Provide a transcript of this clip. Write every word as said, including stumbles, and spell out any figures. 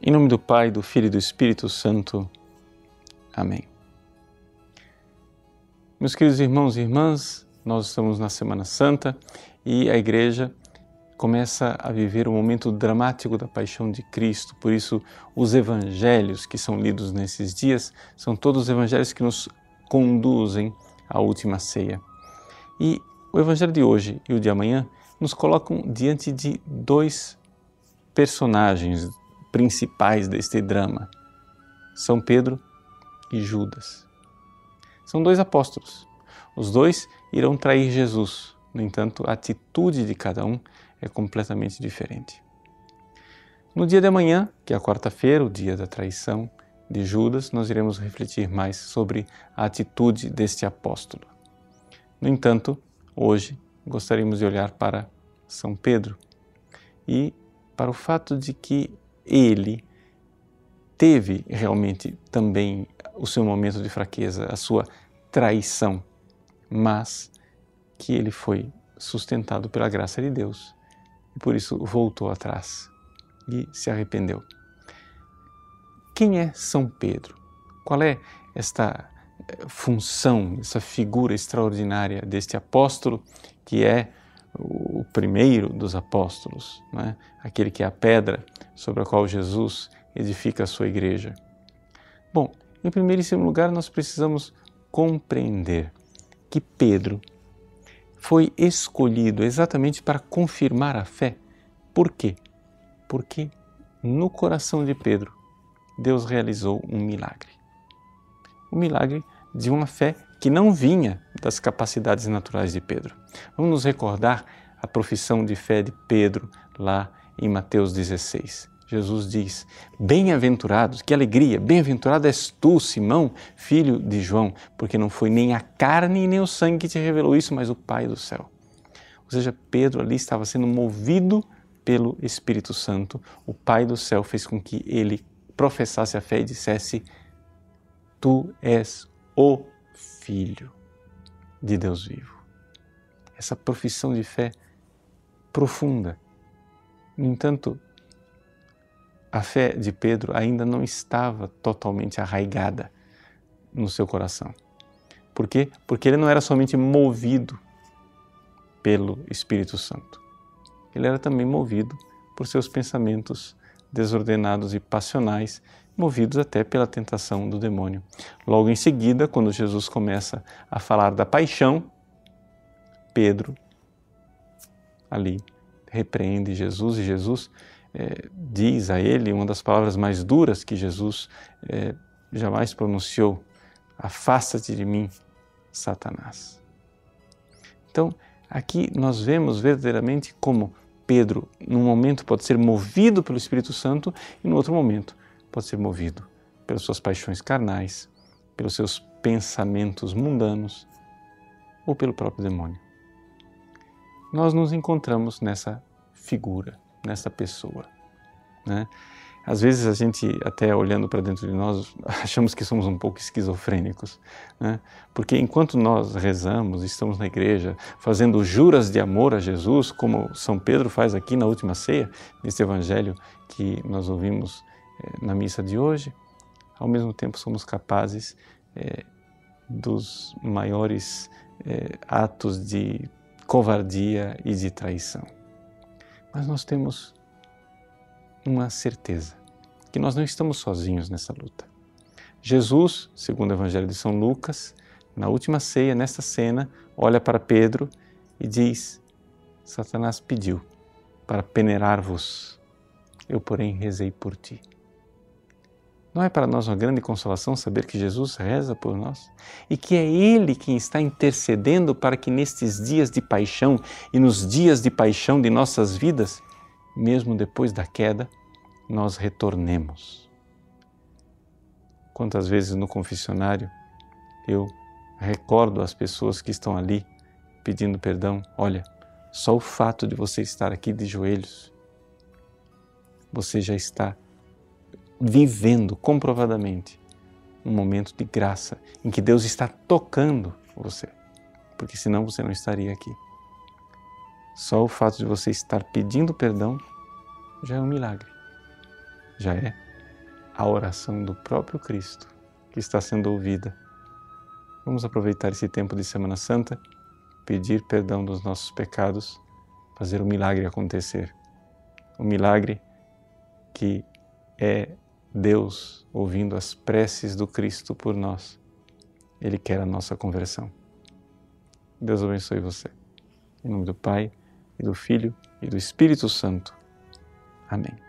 Em nome do Pai, do Filho e do Espírito Santo. Amém. Meus queridos irmãos e irmãs, nós estamos na Semana Santa e a Igreja começa a viver um momento dramático da paixão de Cristo. Por isso, os evangelhos que são lidos nesses dias são todos os evangelhos que nos conduzem à última ceia. E o evangelho de hoje e o de amanhã nos colocam diante de dois personagens principais deste drama, São Pedro e Judas. São dois apóstolos. Os dois irão trair Jesus. No entanto, a atitude de cada um é completamente diferente. No dia de amanhã, que é a quarta-feira, o dia da traição de Judas, nós iremos refletir mais sobre a atitude deste apóstolo. No entanto, hoje gostaríamos de olhar para São Pedro e para o fato de que ele teve realmente também o seu momento de fraqueza, a sua traição, mas que ele foi sustentado pela graça de Deus e por isso voltou atrás e se arrependeu. Quem é São Pedro? Qual é esta função, essa figura extraordinária deste apóstolo que é o primeiro dos apóstolos, não é? Aquele que é a pedra sobre a qual Jesus edifica a sua igreja? Bom, em primeiríssimo lugar, nós precisamos compreender que Pedro foi escolhido exatamente para confirmar a fé. Por quê? Porque no coração de Pedro, Deus realizou um milagre. O milagre de uma fé que não vinha das capacidades naturais de Pedro. Vamos nos recordar a profissão de fé de Pedro lá em Mateus dezesseis. Jesus diz: bem-aventurados, que alegria, bem-aventurado és tu, Simão, filho de João, porque não foi nem a carne nem o sangue que te revelou isso, mas o Pai do céu. Ou seja, Pedro ali estava sendo movido pelo Espírito Santo. O Pai do céu fez com que ele professasse a fé e dissesse: tu és o Filho de Deus vivo. Essa profissão de fé profunda. No entanto, a fé de Pedro ainda não estava totalmente arraigada no seu coração. Por quê? Porque ele não era somente movido pelo Espírito Santo. Ele era também movido por seus pensamentos desordenados e passionais, movidos até pela tentação do demônio. Logo em seguida, quando Jesus começa a falar da paixão, Pedro ali repreende Jesus e Jesus é, diz a ele uma das palavras mais duras que Jesus é, jamais pronunciou: afasta-te de mim, Satanás. Então, aqui nós vemos verdadeiramente como Pedro, num momento, pode ser movido pelo Espírito Santo e, no outro momento, pode ser movido pelas suas paixões carnais, pelos seus pensamentos mundanos ou pelo próprio demônio. Nós nos encontramos nessa figura, nessa pessoa, né? Às vezes a gente, até olhando para dentro de nós, achamos que somos um pouco esquizofrênicos, né? Porque enquanto nós rezamos, estamos na igreja, fazendo juras de amor a Jesus, como São Pedro faz aqui na última ceia, nesse evangelho que nós ouvimos eh, na missa de hoje, ao mesmo tempo somos capazes eh, dos maiores eh, atos de covardia e de traição. Mas nós temos uma certeza, que nós não estamos sozinhos nessa luta. Jesus, segundo o Evangelho de São Lucas, na última ceia, nesta cena, olha para Pedro e diz: Satanás pediu para peneirar-vos, eu porém rezei por ti. Não é para nós uma grande consolação saber que Jesus reza por nós e que é Ele quem está intercedendo para que nestes dias de paixão e nos dias de paixão de nossas vidas, mesmo depois da queda, nós retornemos. Quantas vezes no confessionário eu recordo as pessoas que estão ali pedindo perdão: olha, só o fato de você estar aqui de joelhos, você já está vivendo comprovadamente um momento de graça em que Deus está tocando você, porque senão você não estaria aqui. Só o fato de você estar pedindo perdão já é um milagre, já é a oração do próprio Cristo que está sendo ouvida. Vamos aproveitar esse tempo de Semana Santa, pedir perdão dos nossos pecados, fazer o milagre acontecer. O milagre que é Deus ouvindo as preces do Cristo por nós. Ele quer a nossa conversão. Deus abençoe você. Em nome do Pai, e do Filho, e do Espírito Santo. Amém.